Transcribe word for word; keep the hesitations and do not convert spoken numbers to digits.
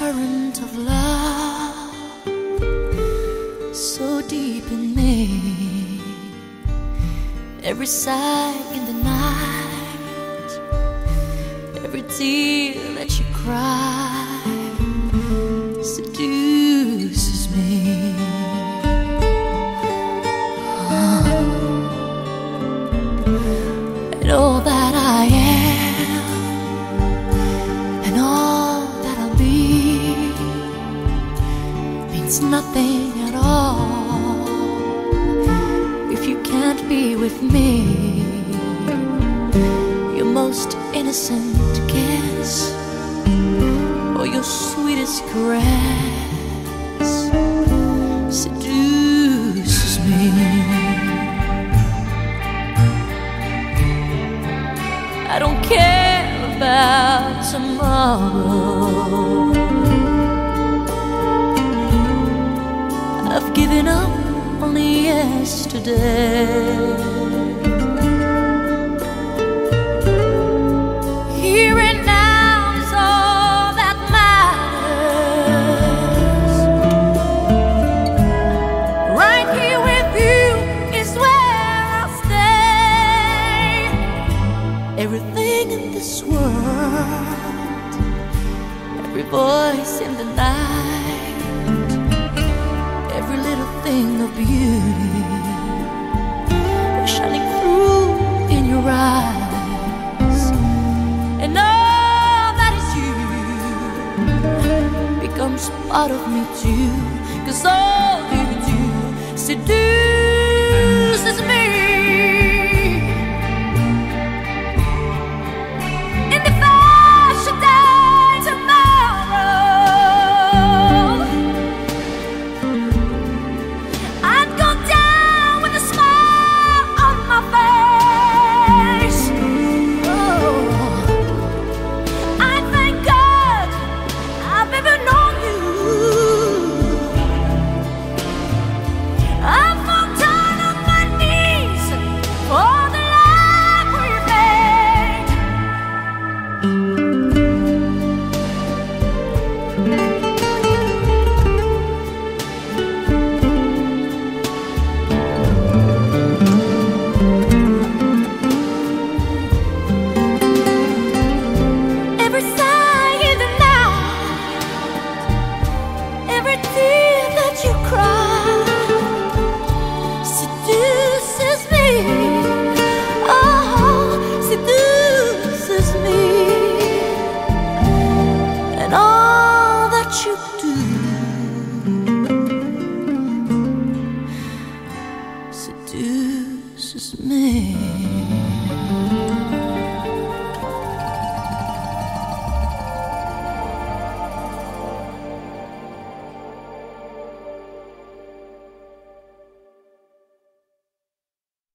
current of love so deep in me. Every sigh in the night, every tear that you cry seduces me. Oh. And all that I am and all that I'll be means nothing at all if you can't be with me. Your most innocent kiss or your sweetest caress seduces me. I don't care about tomorrow. I've given up on yesterday. Here and now is all that matters. Right here with you is where I'll stay. Everything in this world, every voice in the night, every little thing of beauty shining through in your eyes, and all that is you becomes part of me too, 'cause all you do seduces me. And if I should die tomorrow, I'd go down with a smile on my face. Oh, I thank God I've ever known you. I fall down on my knees for the life we've made. Every sigh in the night, every tear that you cry seduces me. Oh, seduces me. And all that you do